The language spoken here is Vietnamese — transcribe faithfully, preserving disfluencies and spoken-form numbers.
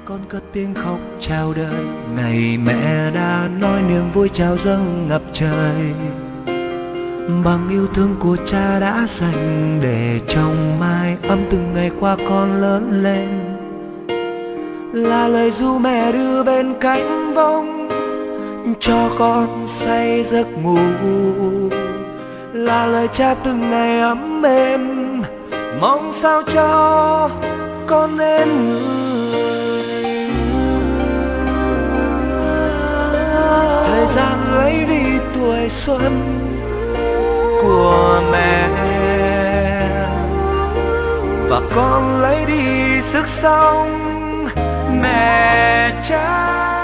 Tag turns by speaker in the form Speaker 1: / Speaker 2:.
Speaker 1: con cất tiếng khóc chào đời. Này mẹ đã nói niềm vui chào dâng ngập trời, bằng yêu thương của cha đã dành để trong mái ấm từng ngày qua con lớn lên. Là lời ru mẹ đưa bên cánh bông cho con say giấc ngủ, là lời cha từng ngày ấm êm mong sao cho con nên người. Thời gian lấy đi tuổi xuân của mẹ và con lấy đi sức sống mẹ cha.